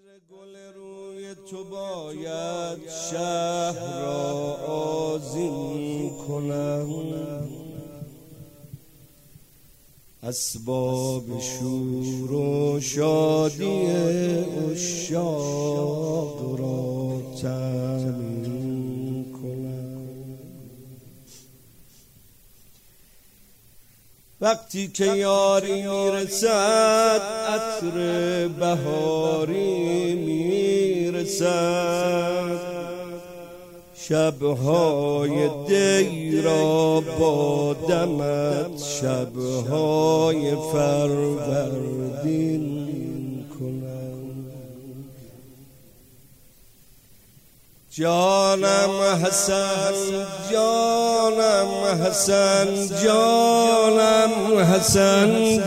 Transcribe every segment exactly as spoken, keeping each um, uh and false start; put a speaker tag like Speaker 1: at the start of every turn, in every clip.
Speaker 1: گل روی تو باید شهر را آذین کنم، اسباب شور و شادی عشاق را تأمین کنم. وقتی که یاری میرسد عطر بهاری میرسد، شبهای دی را با دمت شبهای فروردین کنم. جانم حسن جانم حسن جانم حسن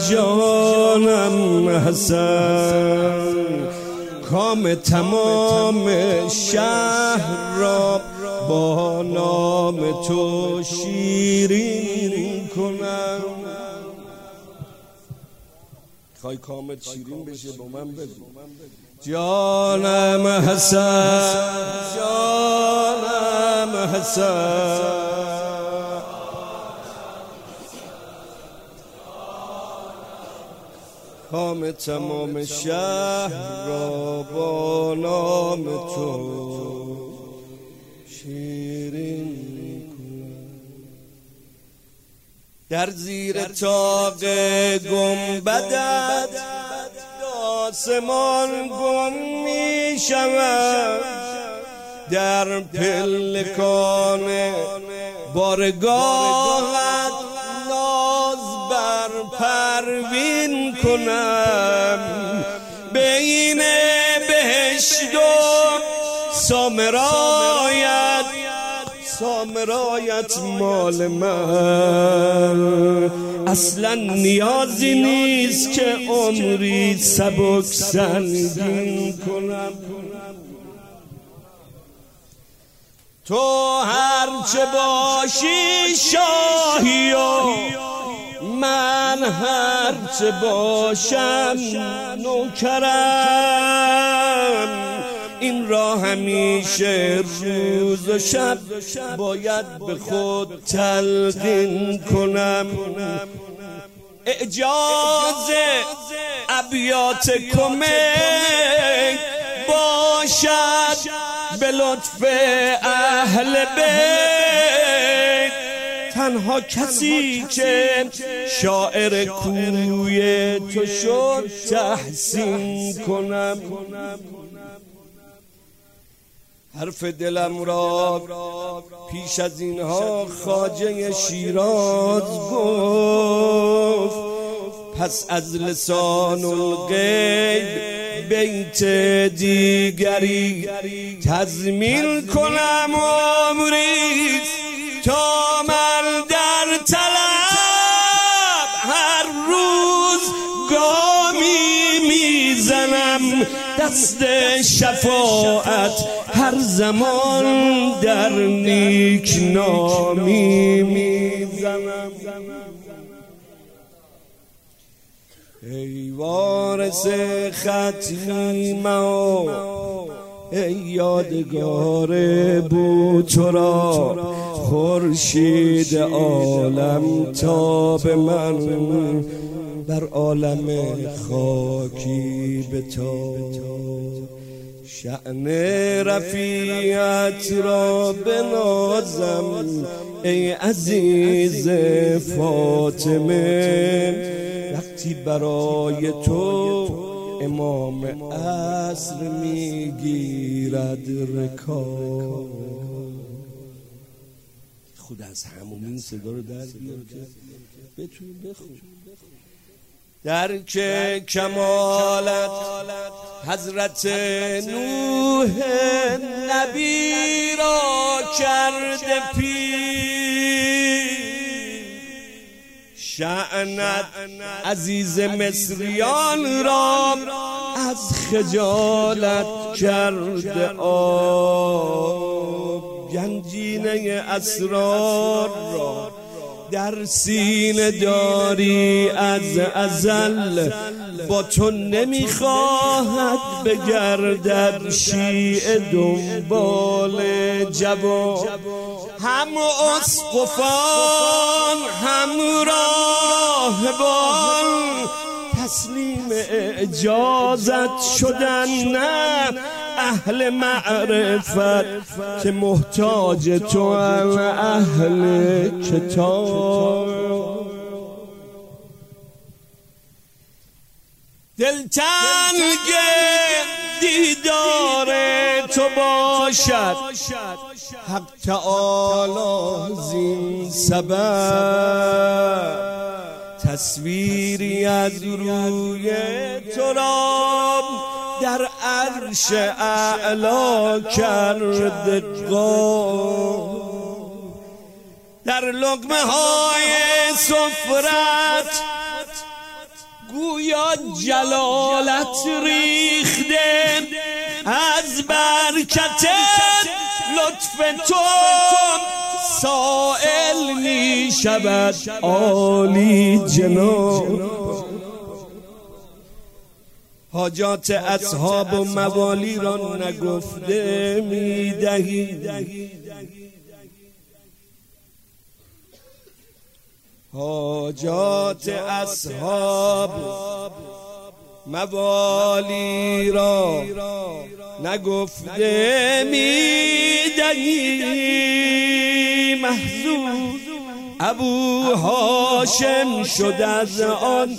Speaker 1: جانم حسن، کام تمام شهر را با نام تو شیرین کنم. خواهی کامت شیرین بشه با من بگو. جانم حسن جانم حسن، کام تمام شهر را با نام تو شیرین کنم. در زیر طاق گنبدت آسمان گم می شود، در پلکان بارگاهت ناز بر پروین کنم. بین بهشت و سامرایت سامرایت مال من، اصلا نیازی نیست که عمری سبک سنگین کنم. تو هرچه باشی شاهی و من هرچه باشم نوکرم. این را همیشه روز و شب باید به خود تلقین کنم. اعجاز ابیات کمک باشد به لطف اهل بیت، تنها کسی که شاعر کوی تو شد تحسین کنم. حرف دلم را پیش از اینها خواجه شیراز گفت، پس از لسان الغیب بیت دیگری تضمین کنم. عمری تا من در طلب هر روز گامی میزنم، دست شفاعت هر زمان در نیک نامی میزنم. ای وارث ختیمه ای یادگار بو تو را، خورشید عالم تاب من بر عالم خاکی بتاب. شأن رفیعت را بنازم ای عزیز فاطمه، وقتی برای تو امام عصر میگیرد رکاب. خود از همون این صدا رو در بیار که بتونی بخون. در که کمالت حضرت نوح نبی را کرده پیر، شأنت عزیز مصریان را از خجالت کرده آب. گنجینه اسرار را در سینه داری از ازل، با تو نمیخواهد بگردد شیعه دنبال جواب. هم اسقفان هم راهبان تسلیم اجازت شدن، نه اهل معرفت که محتاج تو هم اهل کتاب. دلتنگ دیدار تو باشد حق تعالی زین سبب، تصویری از روی تو را در عرش اعلا کرده قاب. در لقمه های سفرت گویا جلالت ریخته، از برکت لطف تو سائل می شود عالی جناب. حاجات اصحاب و موالی را نگفته می دهی، حاجات اصحاب موالی را نگفته میدهی. محزون ابو هاشم شد از آن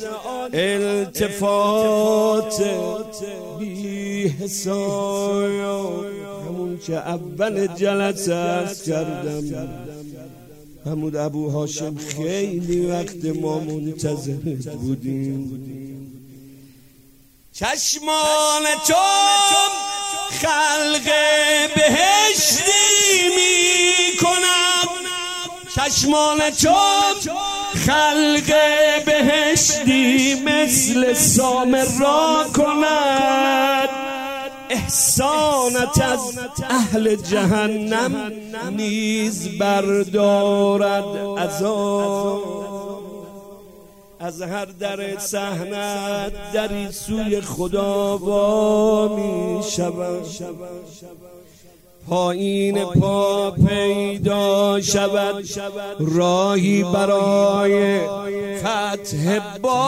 Speaker 1: التفات بی حساب، همون که اول جلسه عرض کردم محمود ابو هاشم خیلی وقت ما منتظر بودیم. چشمان تو خلق بهشتی می کنم، چشمان تو خلق بهشتی مثل سامرا کند، احسانت از اهل جهنم نیز بردارد عذاب. از هر در صحنت دری سوی خدا وا می شود، پایین پا پیدا شود راهی برای فتح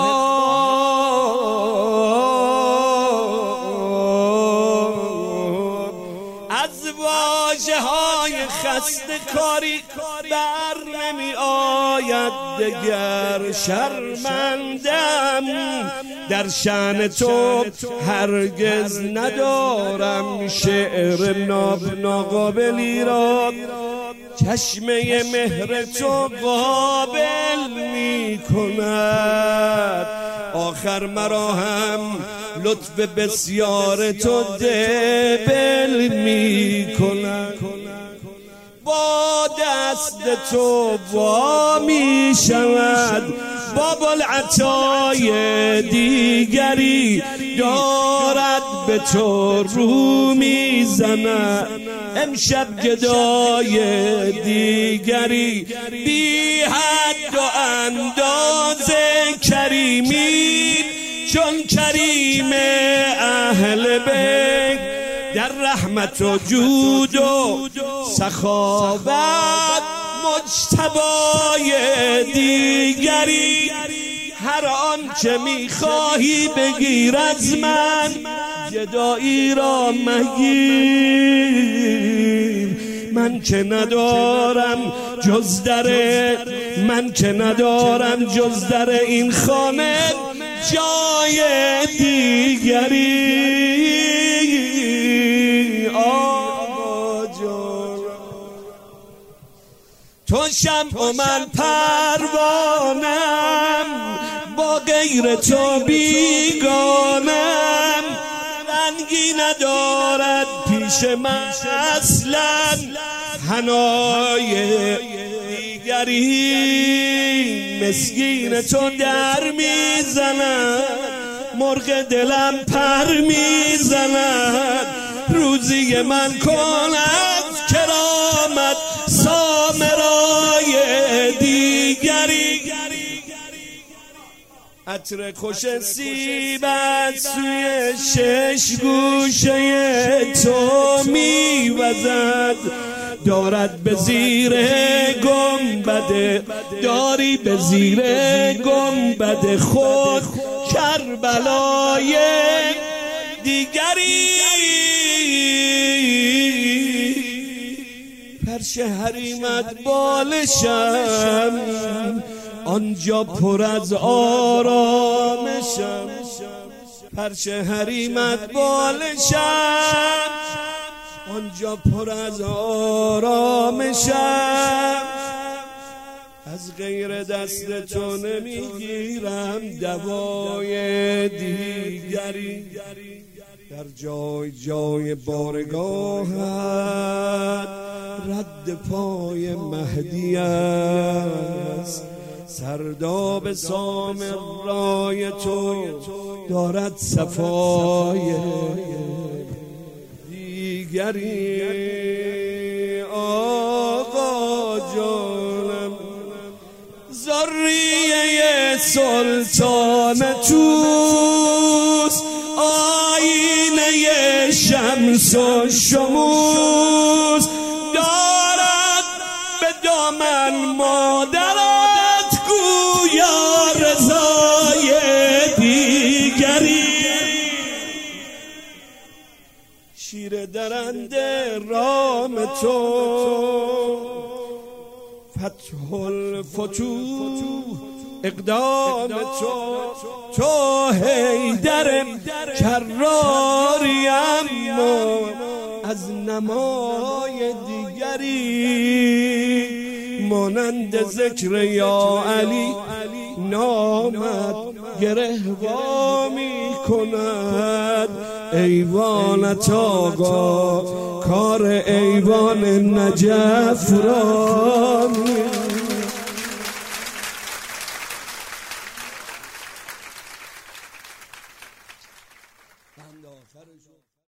Speaker 1: باب. از واژه های خسته کاری بر نمی آید دگر، شرمندم در شأن تو هرگز ندارم شعر ناقابلی را، چشمه مهر تو قابل می کند، آخر مرا هم لطف بسیار تو دبل می کند. با دست تو وا می شود باب العطای دیگری، دارد به تو رو می زند امشب گدای دیگری، بی حد و اندازه کریمی چون کریم اهل بیت، در رحمت و جود و سخاوت مجتبای دیگری. هر آن چه میخواهی بگیر از من، جدایی را مگیر، من که ندارم جز در من که ندارم جز در این خانه جای دیگری. آقا جان تو شمع و من پروانم، با غیر تو بیگانم، رنگی ندارد پیش من اصلا حنای دیگری. مسکین تو در میزند، مرغ دلم پر میزند، روزی من کن از کرامت سامرای دیگری. عطر خوش سیبت سوی شش گوشه تو میوزد، دارد به زیر گنبد، داری به زیر گنبد خود کربلای دیگری. فرش حریمت بالشم، آنجا پر از آرامشم. فرش حریمت بالشم، آنجا پر از آرامشم. از غیر دست تو نمیگیرم دوای دیگری. در جای جای بارگاهت رد پای مهدی است. سرداب سامرای تو دارد صفای دیگری. آقا جانم ذریه سلطان توست، آینه شمس و شموس. دارد به دامن مادرت گویا رضای دیگری. شیر درنده رام تو فتح الفتوح اقدام تو. تو حیدر کراری اما از نمای دیگری. مانند ذکر یا علی نامت گرهوا می کند. ایوانت آقا کار ایوان نجف را می